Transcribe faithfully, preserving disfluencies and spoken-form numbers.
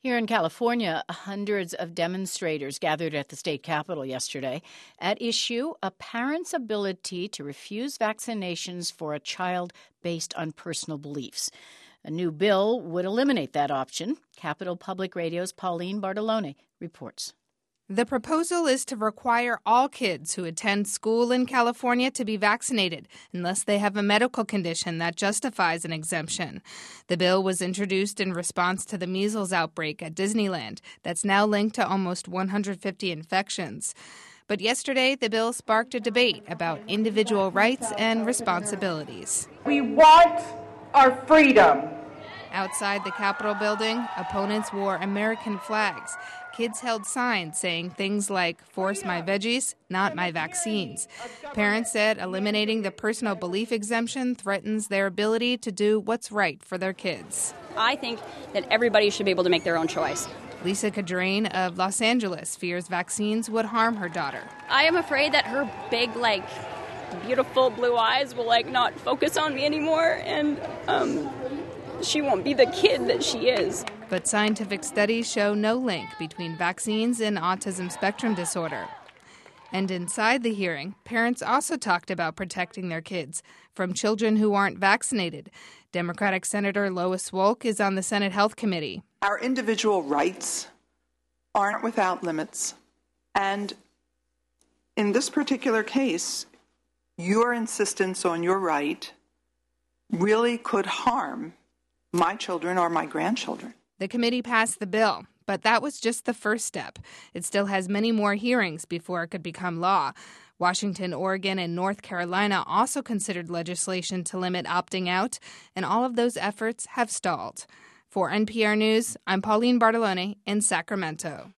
Here in California, hundreds of demonstrators gathered at the state capitol yesterday. At issue, a parent's ability to refuse vaccinations for a child based on personal beliefs. A new bill would eliminate that option. Capitol Public Radio's Pauline Bartolone reports. The proposal is to require all kids who attend school in California to be vaccinated unless they have a medical condition that justifies an exemption. The bill was introduced in response to the measles outbreak at Disneyland that's now linked to almost one hundred fifty infections. But yesterday, the bill sparked a debate about individual rights and responsibilities. We want our freedom. Outside the Capitol building, opponents wore American flags. Kids held signs saying things like, "Force my veggies, not my vaccines." Parents said eliminating the personal belief exemption threatens their ability to do what's right for their kids. I think that everybody should be able to make their own choice. Lisa Cadrain of Los Angeles fears vaccines would harm her daughter. I am afraid that her big, like, beautiful blue eyes will, like, not focus on me anymore, and um, she won't be the kid that she is. But scientific studies show no link between vaccines and autism spectrum disorder. And inside the hearing, parents also talked about protecting their kids from children who aren't vaccinated. Democratic Senator Lois Wolk is on the Senate Health Committee. Our individual rights aren't without limits. And in this particular case, your insistence on your right really could harm my children or my grandchildren. The committee passed the bill, but that was just the first step. It still has many more hearings before it could become law. Washington, Oregon, and North Carolina also considered legislation to limit opting out, and all of those efforts have stalled. For N P R News, I'm Pauline Bartolone in Sacramento.